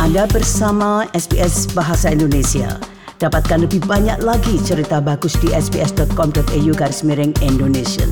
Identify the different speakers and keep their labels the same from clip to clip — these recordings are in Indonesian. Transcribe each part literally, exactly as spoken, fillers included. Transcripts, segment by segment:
Speaker 1: Anda bersama S B S Bahasa Indonesia. Dapatkan lebih banyak lagi cerita bagus di sbs.com.au garis miring Indonesian.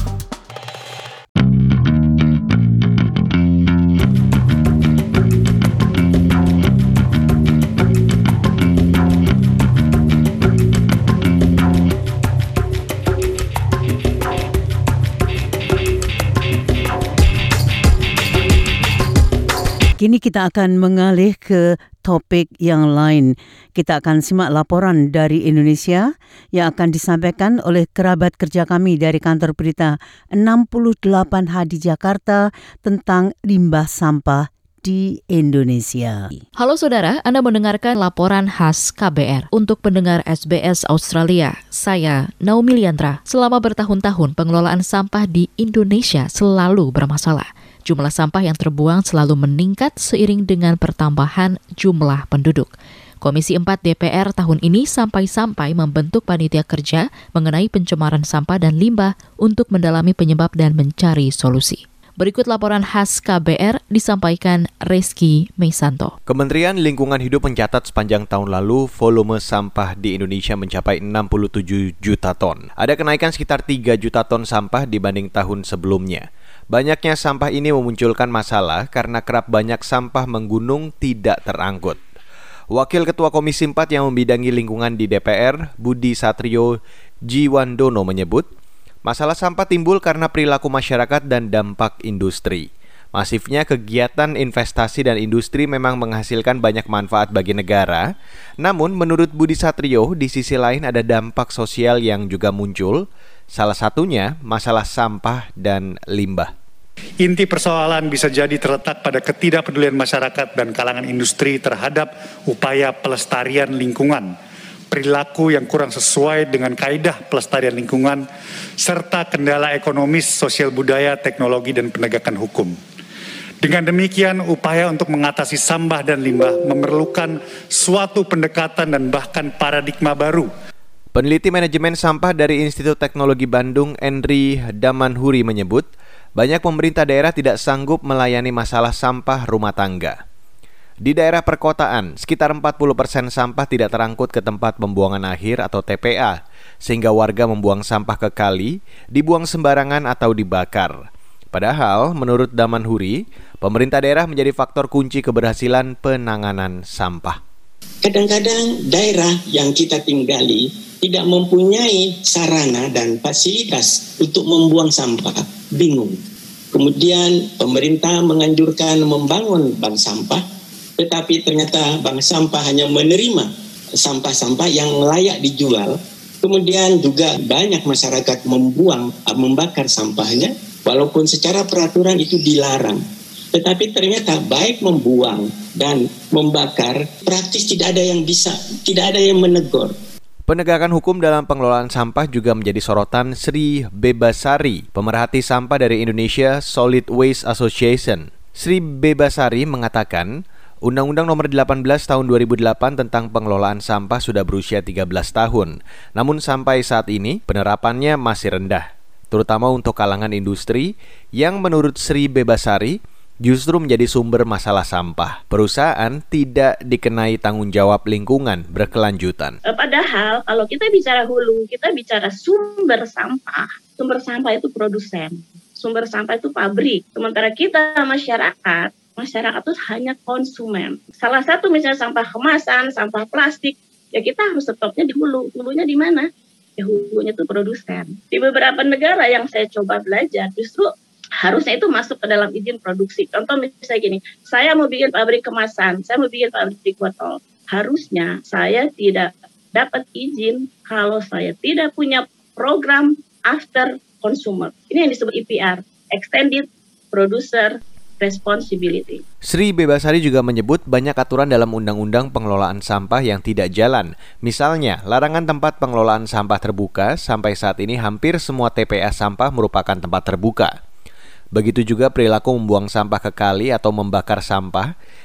Speaker 1: Kini kita akan mengalih ke topik yang lain. Kita akan simak laporan dari Indonesia yang akan disampaikan oleh kerabat kerja kami dari kantor berita enam puluh delapan H di Jakarta tentang limbah sampah di Indonesia.
Speaker 2: Halo saudara, Anda mendengarkan laporan khas K B R. Untuk pendengar S B S Australia, saya Naomi Liandra. Selama bertahun-tahun pengelolaan sampah di Indonesia selalu bermasalah. Jumlah sampah yang terbuang selalu meningkat seiring dengan pertambahan jumlah penduduk. Komisi empat D P R tahun ini sampai-sampai membentuk panitia kerja mengenai pencemaran sampah dan limbah untuk mendalami penyebab dan mencari solusi. Berikut laporan khas K B R disampaikan Reski Meisanto.
Speaker 3: Kementerian Lingkungan Hidup mencatat sepanjang tahun lalu volume sampah di Indonesia mencapai enam puluh tujuh juta ton. Ada kenaikan sekitar tiga juta ton sampah dibanding tahun sebelumnya. Banyaknya sampah ini memunculkan masalah karena kerap banyak sampah menggunung tidak terangkut. Wakil Ketua Komisi empat yang membidangi lingkungan di D P R, Budi Satrio Jiwandono menyebut, masalah sampah timbul karena perilaku masyarakat dan dampak industri. Masifnya kegiatan investasi dan industri memang menghasilkan banyak manfaat bagi negara. Namun menurut Budi Satrio, di sisi lain ada dampak sosial yang juga muncul. Salah satunya masalah sampah dan limbah.
Speaker 4: Inti persoalan bisa jadi terletak pada ketidakpedulian masyarakat dan kalangan industri terhadap upaya pelestarian lingkungan, perilaku yang kurang sesuai dengan kaidah pelestarian lingkungan, serta kendala ekonomis, sosial budaya, teknologi, dan penegakan hukum. Dengan demikian, upaya untuk mengatasi sampah dan limbah memerlukan suatu pendekatan dan bahkan paradigma baru.
Speaker 3: Peneliti manajemen sampah dari Institut Teknologi Bandung, Henry Damanhuri menyebut, banyak pemerintah daerah tidak sanggup melayani masalah sampah rumah tangga. Di daerah perkotaan, sekitar empat puluh persen sampah tidak terangkut ke tempat pembuangan akhir atau T P A, sehingga warga membuang sampah ke kali, dibuang sembarangan atau dibakar. Padahal, menurut Damanhuri, pemerintah daerah menjadi faktor kunci keberhasilan penanganan sampah.
Speaker 5: Kadang-kadang daerah yang kita tinggali tidak mempunyai sarana dan fasilitas untuk membuang sampah, bingung. Kemudian pemerintah menganjurkan membangun bank sampah, tetapi ternyata bank sampah hanya menerima sampah-sampah yang layak dijual. Kemudian juga banyak masyarakat membuang, membakar sampahnya, walaupun secara peraturan itu dilarang. Tetapi ternyata baik membuang dan membakar, praktis tidak ada yang bisa, tidak ada yang menegur.
Speaker 3: Penegakan hukum dalam pengelolaan sampah juga menjadi sorotan Sri Bebasari, pemerhati sampah dari Indonesia Solid Waste Association. Sri Bebasari mengatakan, Undang-Undang Nomor delapan belas Tahun dua ribu delapan tentang pengelolaan sampah sudah berusia tiga belas tahun. Namun sampai saat ini penerapannya masih rendah, terutama untuk kalangan industri yang menurut Sri Bebasari justru menjadi sumber masalah sampah. Perusahaan tidak dikenai tanggung jawab lingkungan berkelanjutan.
Speaker 6: Padahal kalau kita bicara hulu, kita bicara sumber sampah. Sumber sampah itu produsen, sumber sampah itu pabrik. Sementara kita masyarakat, masyarakat itu hanya konsumen. Salah satu misalnya sampah kemasan, sampah plastik, ya kita harus stopnya di hulu. Hulunya di mana? Ya hulunya itu produsen. Di beberapa negara yang saya coba belajar, justru harusnya itu masuk ke dalam izin produksi. Contoh misalnya gini, saya mau bikin pabrik kemasan, saya mau bikin pabrik botol. Harusnya saya tidak dapat izin kalau saya tidak punya program after consumer. Ini yang disebut E P R, Extended Producer Responsibility.
Speaker 3: Sri Bebasari juga menyebut banyak aturan dalam Undang-Undang Pengelolaan Sampah yang tidak jalan. Misalnya, larangan tempat pengelolaan sampah terbuka, sampai saat ini hampir semua T P A sampah merupakan tempat terbuka. Begitu juga perilaku membuang sampah ke kali atau membakar sampah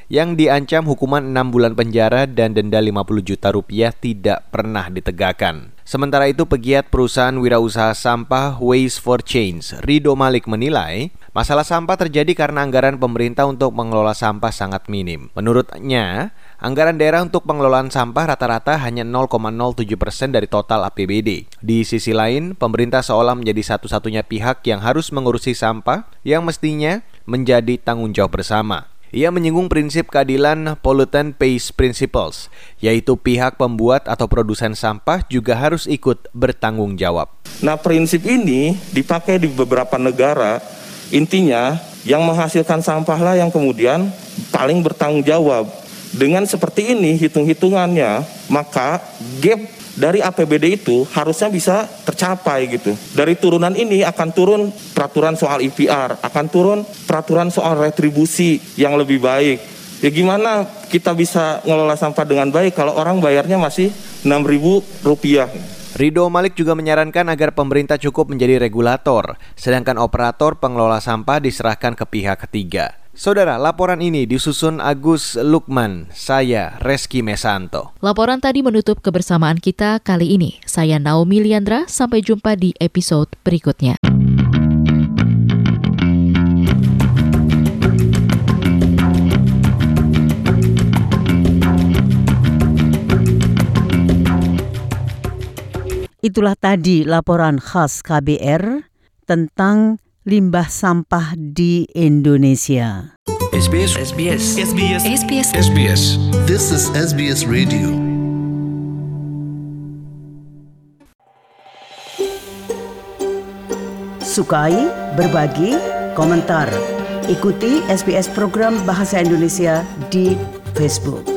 Speaker 3: yang diancam hukuman enam bulan penjara dan denda lima puluh juta rupiah tidak pernah ditegakkan. Sementara itu, pegiat perusahaan wirausaha sampah Waste for Change, Rido Malik, menilai masalah sampah terjadi karena anggaran pemerintah untuk mengelola sampah sangat minim. Menurutnya, anggaran daerah untuk pengelolaan sampah rata-rata hanya nol koma nol tujuh persen dari total A P B D. Di sisi lain, pemerintah seolah menjadi satu-satunya pihak yang harus mengurusi sampah yang mestinya menjadi tanggung jawab bersama. Ia menyinggung prinsip keadilan pollutant pays principles, yaitu pihak pembuat atau produsen sampah juga harus ikut bertanggung jawab.
Speaker 7: Nah, prinsip ini dipakai di beberapa negara. Intinya, yang menghasilkan sampahlah yang kemudian paling bertanggung jawab. Dengan seperti ini hitung-hitungannya, maka gap dari A P B D itu harusnya bisa tercapai gitu. Dari turunan ini akan turun peraturan soal I P R, akan turun peraturan soal retribusi yang lebih baik. Ya gimana kita bisa ngelola sampah dengan baik kalau orang bayarnya masih enam ribu rupiah.
Speaker 3: Rido Malik juga menyarankan agar pemerintah cukup menjadi regulator, sedangkan operator pengelola sampah diserahkan ke pihak ketiga. Saudara, laporan ini disusun Agus Lukman, saya Reski Mesanto.
Speaker 2: Laporan tadi menutup kebersamaan kita kali ini. Saya Naomi Liandra, sampai jumpa di episode berikutnya.
Speaker 1: Itulah tadi laporan khas K B R tentang limbah sampah di Indonesia.
Speaker 8: S B S S B S S B S S B S S B S
Speaker 9: This is S B S Radio.
Speaker 1: Sukai, berbagi, komentar. Ikuti S B S program Bahasa Indonesia di Facebook.